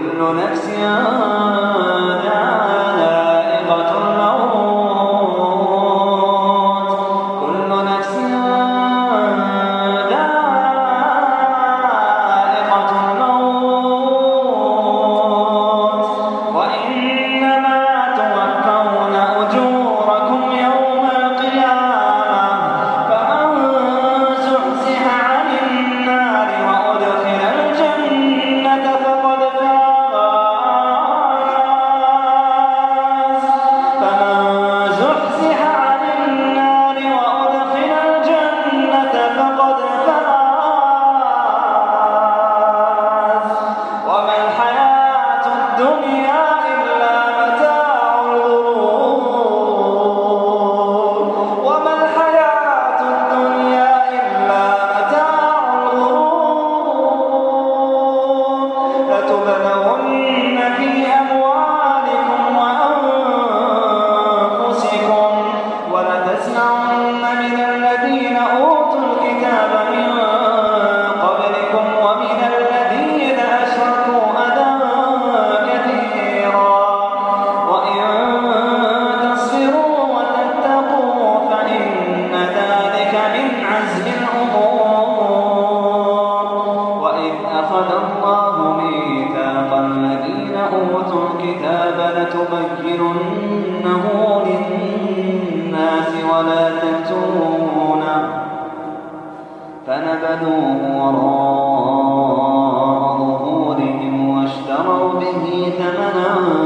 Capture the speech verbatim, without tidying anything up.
كل نفس ذائقة الموت كل نفس ذائقة الموت وإنما توفون أجوركم يوم القيامة فمن زحزح عن النار وأدخل الجنة فقد فاز فمن زحزح عن النار وأدخل الجنة فقد فاز وما الحياة الدنيا إلا متاع الغرور وما الحياة الدنيا إلا متاع الغرور لتبلغن في أموالكم وأنفسكم ولتسمعن من الذين أوتوا الكتاب من قبلكم ومن الذين أشركوا أذى كثيرا وإن تصبروا وتتقوا فإن ذلك من عزم الأمور وإذ أخذ الله ميثاق الذين أوتوا الكتاب لتبيننه للناس ولا تكتمونه فنبذوه وراء ظهورهم واشتروا به ثمنا